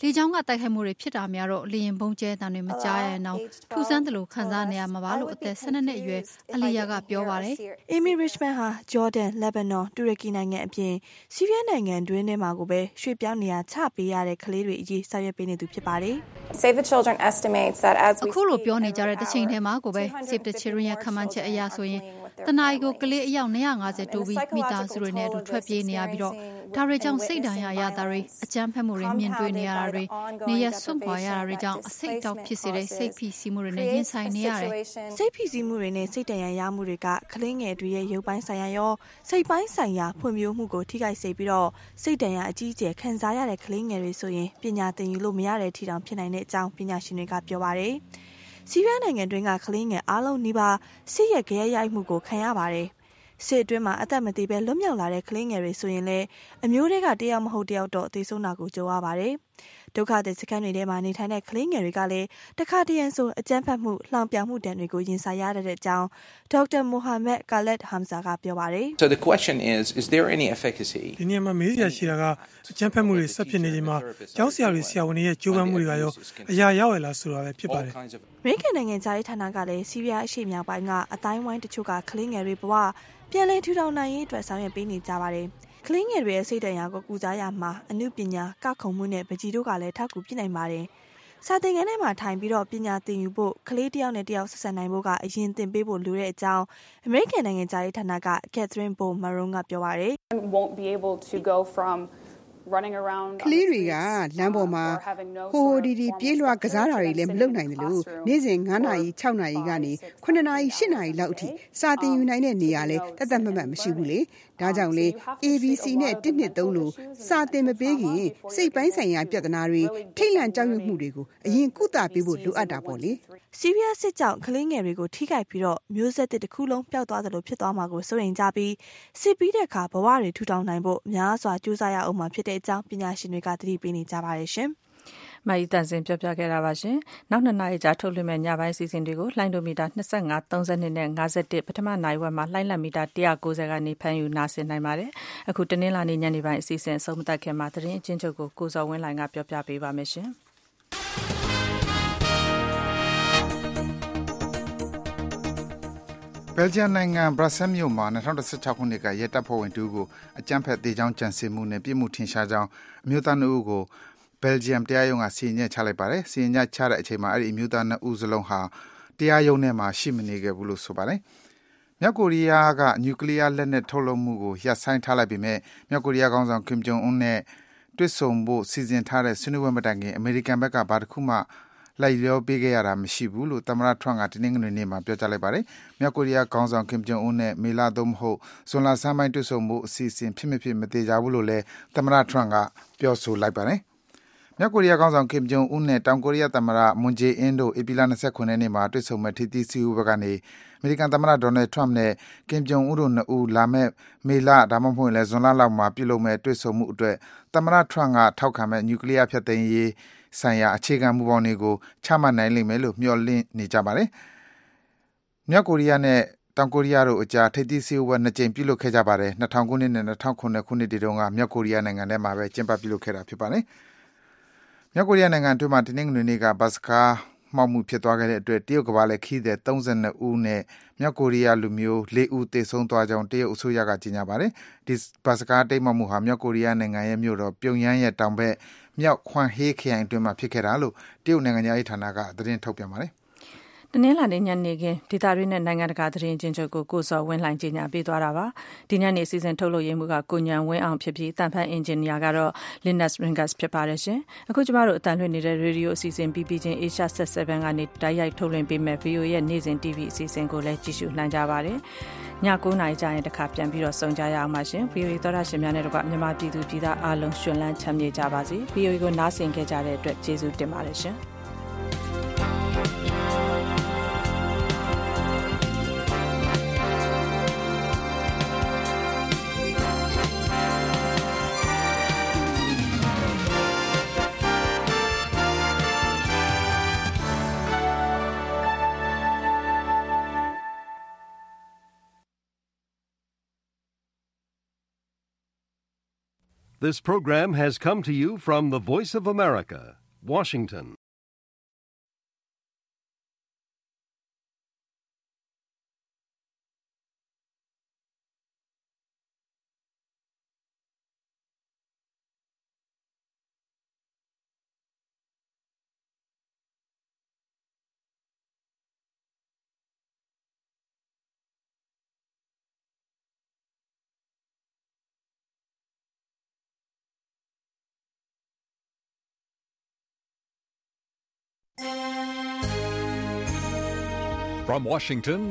လေကြောင်းကတိုက်ခိုက်မှုတွေဖြစ်တာများတော့လေရင်ပုံကျဲတန်တွေမကြားရအောင်ထူးဆန်းတယ်လို့ခံစားနေရမှာပါလို့အသက်ဆယ်နှစ်နှစ်အရွယ်အလီယာကပြောပါတယ်။ Amy Richman ဟာဂျော်ဒန်၊လက်ဘနွန်၊တူရကီနိုင်ငံအပြင်ဆီးရီးယားနိုင်ငံတွင်းထဲမှာကိုပဲရွှေ့ပြောင်းနေရချပေးရတဲ့ကလေးတွေအရေးဆောင်ရွက်ပေးနေသူဖြစ်ပါတယ်။ Save the Children estimates that as we အခုလိုပြောနေကြတဲ့တစ်ချိန်ထဲမှာကိုပဲ Save the Children ရဲ့ခန့်မှန်းချက်အရဆိုရင်တနအီကိုကလေးအယောက်two hundred fiftyတိုးပြီးမိသားစုတွေနဲ့အတူထွက်ပြေးနေရပြီးတော့ဒါတွေကြောင့်စိတ်ဒဏ်ရာရတာတွေအကြမ်းဖက်မှုတွေမြင်တွေ့နေရတာတွေနေရစွန့်ခွာရတာတွေကြောင့်အစိတ်တောက်ဖြစ်စေတဲ့စိတ်ဖိစီးမှုတွေနဲ့ရင်ဆိုင်နေရတယ်။စိတ်ဖိစီးမှုတွေနဲ့စိတ်ဒဏ်ရာရမှုတွေကကလေးငယ်တွေရဲ့ရုပ်ပိုင်းဆိုင်ရာရောစိတ်ပိုင်းဆိုင်ရာဖွံ့ဖြိုးမှုကိုထိခိုက်စေပြီးတော့စိတ်ဒဏ်ရာအကြီးအကျယ်ခံစားရတဲ့ကလေးငယ်တွေဆိုရင်ပညာသင်ယူလို့မရတဲ့ထိတောင်ဖြစ်နိုင်တဲ့အကြောင်းပညာရှင်တွေကပြောပါတယ်။ဆီးရီးယားနိုင်ငံတွင်းကကလေးငယ်အားလုံးနီးပါးစစ်ရဲ့ကြဲရိုက်မှုကိုခံရပါတယ်။စစ်အတွင်းမှာအသက်မသေးပဲလွတ်မြောက်လာတဲ့ကလေးငယ်တွေဆိုရင်လည်းအမျိုးတွေကတယောက်မဟုတ်တယောက်တော့သေဆုံးတာကိုကြုံရပါတယ်။ဒုက္ခသည်စခန်းတွေထဲမှာနေထိုင်တဲ့ကလေးငယ်တွေကလည်းတခါတရံဆိုအကြမ်းဖက်မှုလှောင်ပြောင်မှုတန်တွေကိုရင်ဆိုင်ရတဲ့အကြောင်းဒေါက်တာမိုဟာမက်ကာလက်ဟမ်ဇာကပြောပါတယ်။ So the question is is there any efficacy ဒီနေရာမှာမေးစရာရှိတာကအကြမ်းဖက်မှုတွေဆက်ဖြစ်နေချိန်မှာကျောင်းဆရာတွေဆရာဝန်တွေရဲ့ကြိုးပမ်းမှုတွေကရောအရာရောက်ရလားဆိုတာပဲဖြစ်ပါတယ်။အမေရိကန်နိုင်ငံသားရေးဌာနကလည်းဆီးရီးယားအရှေ့မြောက်ပိုင်းကအတိုင်းဝိုင်းတချို့ကကလေးငယ်တွေဘဝပြန်လည်ထူထောင်နိုင်ရေးအတွက်ဆောင်ရွက်ပေးနေကြပါတယ်။ကလေးငယ်တွေရဲ့စိတ်ဒဏ်ရာကိုကုစားရမှာအမှုပညာကောက်ခုံမှုနဲ့ပကြီးတို့ကလည်းထောက်ကူပြနိုင်ပါတယ်။စာသင်ခန်းထဲမှာထိုင်ပြီးတော့ပညာသင်ယူဖို့ကလေးတယောက်နဲ့တယောက်ဆက်ဆံနိုင်ဖို့ကအရင်သင်ပေးဖို့လိုတဲ့အကြောင်းအမေရိကန်နိုင်ငံသားရေးဌာနက Catherine Bo Maron ကပြောပါတယ်။ won't be able to go from running around ကလေးတွေကလမ်းပေါ်မှာဟိုဒီဒီပြေးလွှားကစားတာတွေလည်းမလုပ်နိုင်တယ်လို့နေ့စဉ်nineနာရီsixနာရီကနေsevenနာရီeightနာရီလောက်အထိစာသင်ယူနိုင်တဲ့နေရာလဲတသက်မမှတ်မရှိဘူးလေဒါကြောင့်လေ A B C နဲ့one two threeလို့စာသင်မပေးခင်စိတ်ပိုင်းဆိုင်ရာပြဿနာတွေထိတ်လန့်ကြောက်ရွံ့မှုတွေကိုအရင်ကုသပေးဖို့လိုအပ်တာပေါ့လေဆီးရီးယားစစ်ကြောင့်ကလေးငယ်တွေကိုထိခိုက်ပြီးတော့မျိုးဆက်တစ်ခုလုံးပျောက်သွားသလိုဖြစ်သွားမှာကိုစိုးရိမ်ကြပြီးစစ်ပြီးတဲ့အခါဘဝတွေထူထောင်နိုင်ဖို့များစွာကြိုးစားရအောင်မှာဖြစ်တဲ့အကြောင်းပညာရှင်တွေကသတိပေးနေကြပါတယ်ရှင်။မာယီတန်စင်ပြောပြခဲ့တာပါရှင်။နောက်နှစ်နာရီကြာထုတ်လွှင့်မဲ့ညပိုင်းစီစဉ်တွေကိုလှိုင်းဒိုမီတာtwenty-five, thirtyနဲ့fifty-oneပထမနိုင်ဝက်မှာလှိုင်းလက်မီတာone ninetyကနေဖမ်းယူနားဆင်နိုင်ပါတယ်။အခုတနင်္လာနေ့ညနေပိုင်းအစီအစဉ်ဆုံးမသက်ခင်မှာသတင်းအချင်းချုပ်ကိုကိုစော်ဝင်းလှိုင်ကပြောပြပေးပါမယ်ရှင်။ဘယ်လ်ဂျီယံနိုင်ငံဘရပ်ဆဲမြို့မှာtwenty sixteenခုနှစ်ကရဲတပ်ဖွဲ့ဝင်တူကိုအကြမ်းဖက်သေးချောင်းကြံစည်မှုနဲ့ပြစ်မှုထင်ရှားကြောင်းအမျိုးသားနှစ်ဦးကိုဘယ်လ်ဂျီယံတရားရုံးကစီရင်ချက်ချလိုက်ပါတယ်။စီရင်ချက်ချတဲ့အချိန်မှာအဲ့ဒီအမျိုးသားနှစ်ဦးစလုံးဟာတရားရုံးထဲမှာရှိမနေခဲ့ဘူးလို့ဆိုပါတယ်။မြောက်ကိုရီးယားကနျူကလ িয়ার လက်နက်ထုတ်လုပ်မှုကိုရပ်ဆိုင်းထားလိုက်ပေမဲ့မြောက်ကိုရီးယားခေါင်းဆောင်ကင်ဂျုံအွန်းနဲ့တွေ့ဆုံဖို့စီစဉ်ထားတဲ့ဆွေးနွေးပွဲမတိုင်ခင်အမေရိကန်ဘက်ကဘာတစ်ခုမှလိုက်လျောပေးခဲ့ရတာမရှိဘူးလို့သမ္မတထရန့်ကတနင်္ဂနွေနေ့မှာပြောကြားလိုက်ပါတယ်။မြောက်ကိုရီးယားခေါင်းဆောင်ကင်ဂျုံအွန်းနဲ့မေလသို့မဟုတ်ဇွန်လဆန်းပိုင်းတွေ့ဆုံမှုအစီအစဉ်ဖြစ်မဖြစ်မသေးကြဘူးလို့လည်းသမ္မတထရန့်ကပြောဆိုလိုက်ပါတယ်။မြောက်ကိုရီးယားခေါင်းဆောင်ကင်ဂျုံအွန်းနဲ့တောင်ကိုရီးယားသမ္မတမွန်ဂျေအင်းတို့ဧပြီလtwenty-nineရက်နေ့မှာတွေ့ဆုံမဲ့ထိပ်သီးစည်းဝေးပွဲကနေအမေရိကန်သမ္မတဒေါ်နယ်ထရန့်နဲ့ကင်ဂျုံအွန်းတို့နှစ်ဦးလာမဲ့မေလဒါမှမဟုတ်လည်းဇွန်လလောက်မှာပြုလုပ်မဲ့တွေ့ဆုံမှုအတွက်သမ္မတထရန့်ကထောက်ခံမဲ့နျူကလ িয়ার ဖျက်သိမ်းရေးဆိုင်ရာအခြေခံမူပေါင်းတွေကိုချမှတ်နိုင်လိမ့်မယ်လို့မျှော်လင့်နေကြပါတယ်။မြောက်ကိုရီးယားနဲ့တောင်ကိုရီးယားတို့အကြားထိပ်သီးစည်းဝေးပွဲနှစ်ကြိမ်ပြုလုပ်ခဲ့ကြပါတယ်။two thousandခုနှစ်နဲ့two thousand sevenခုနှစ်တွေတုန်းကမြောက်ကိုရီးယားနိုင်ငံထဲမှာပဲကျင်းပပြုလုပ်ခဲ့တာဖြစ်ပါတယ်။မြောက်ကိုရီးယားနိုင်ငံအတွင်းမှာတနင်္ဂနွေနေ့ကဘတ်စကားမှောက်မှုဖြစ်သွားခဲ့တဲ့အတွက်တရုတ်ကမ္ဘာလှည့်ခရီးသည်thirty-twoဦးနဲ့မြောက်ကိုရီးယားလူမျိုးfourဦးသေဆုံးသွားကြောင်းတရုတ်အစိုးရကကြေညာပါတယ်။ဒီဘတ်စကားတိတ်မှောက်မှုဟာမြောက်ကိုရီးယားနိုင်ငံရဲ့မြို့တော်ပြုံယမ်းရဲ့တောင်ဘက်မြောက်ခွန်ဟေးခရိုင်အတွင်းမှာဖြစ်ခဲ့တာလို့တရုတ်နိုင်ငံသားရေးဌာနကသတင်းထုတ်ပြန်ပါတယ်။တနင်္လာနေ့ညနေခင်းဒေသတွင်းနဲ့နိုင်ငံတကာသတင်းချင်းချုပ်ကိုကိုစော်ဝင်းလှိုင်ကြီးညာပေးသွားတာပါ။ဒီညနေစီစဉ်ထုတ်လို့ရမှုကကိုညံဝင်းအောင်ဖြစ်ပြီးတန်ဖန်အင်ဂျင်နီယာကတော့ Linus Ringas ဖြစ်ပါတယ်ရှင်။အခုကျမတို့အတန်လွှင့်နေတဲ့ရေဒီယိုအစီအစဉ် B B ချင်း Asia sevenကနေတိုက်ရိုက်ထုတ်လွှင့်ပေးမဲ့ V O A ရဲ့နေ့စဉ် T V အစီအစဉ်ကိုလည်းကြည့်ရှုနိုင်ကြပါတယ်။ညnineနာရီကြာရင်တစ်ခါပြန်ပြီးတော့ဆုံကြရအောင်ပါရှင်။ V O A သောတာရှင်များနဲ့တကွမြန်မာပြည်သူပြည်သားအားလုံးရှင်လန်းချမ်းမြေ့ကြပါစေ။ V O A ကိုနားဆင်ခဲ့ကြတဲ့အတွက်ကျေးဇူးတင်ပါတယ်ရှင်။ This program has come to you from the Voice of America, Washington. From Washington,